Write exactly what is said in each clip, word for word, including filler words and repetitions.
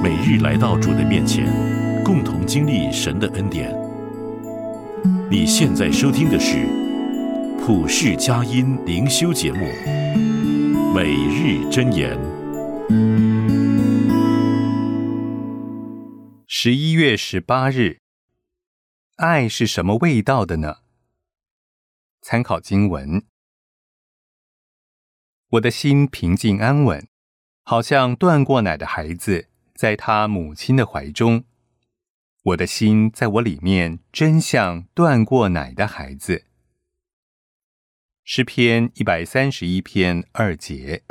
每日来到主的面前，共同经历神的恩典。你现在收听的是普世佳音灵修节目《每日箴言》。 十一月十八日，爱是什么味道的呢？参考经文：我的心平静安稳，好像断过奶的孩子，在他母亲的怀中。我的心在我里面，真像断过奶的孩子。诗篇一百三十一篇二节。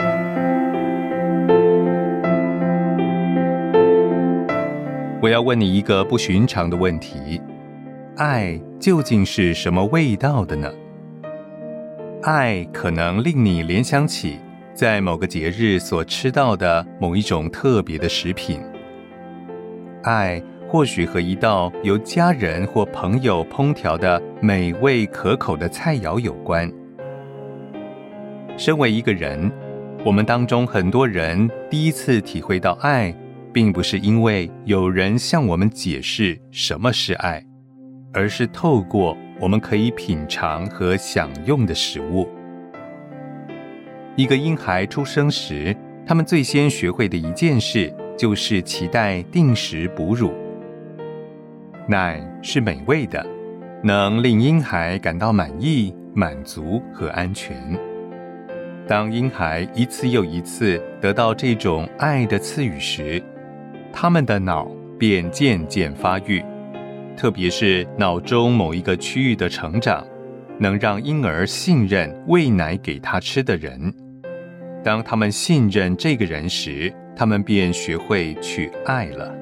我要问你一个不寻常的问题：爱究竟是什么味道的呢？爱可能令你联想起在某个节日所吃到的某一种特别的食品。爱或许和一道由家人或朋友烹调的美味可口的菜肴有关。身为一个人，我们当中很多人第一次体会到爱，并不是因为有人向我们解释什么是爱，而是透过我们可以品尝和享用的食物。一个婴孩出生时，他们最先学会的一件事，就是期待定时哺乳。奶是美味的，能令婴孩感到满意、满足和安全。当婴孩一次又一次得到这种爱的赐予时，他们的脑便渐渐发育，特别是脑中某一个区域的成长，能让婴儿信任喂奶给他吃的人。当他们信任这个人时，他们便学会去爱了。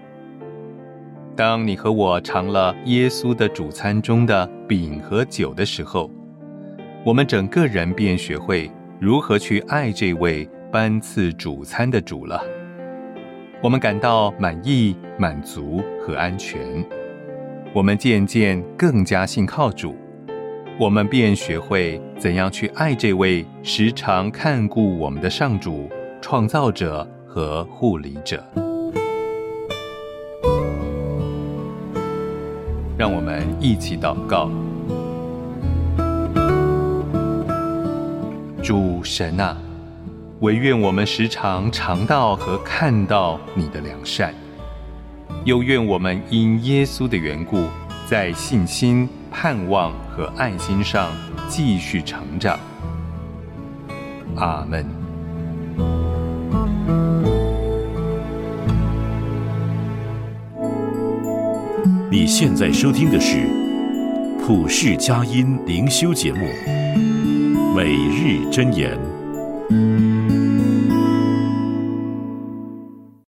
当你和我尝了耶稣的主餐中的饼和酒的时候，我们整个人便学会如何去爱这位颁赐主餐的主了。我们感到满意、满足和安全，我们渐渐更加信靠主，我们便学会怎样去爱这位时常看顾我们的上主、创造者和护理者。让我们一起祷告。主神啊，惟愿我们时常尝到和看到你的良善，又愿我们因耶稣的缘故，在信心、盼望和爱心上继续成长。阿们。 你现在收听的是普世佳音灵修节目《每日箴言》。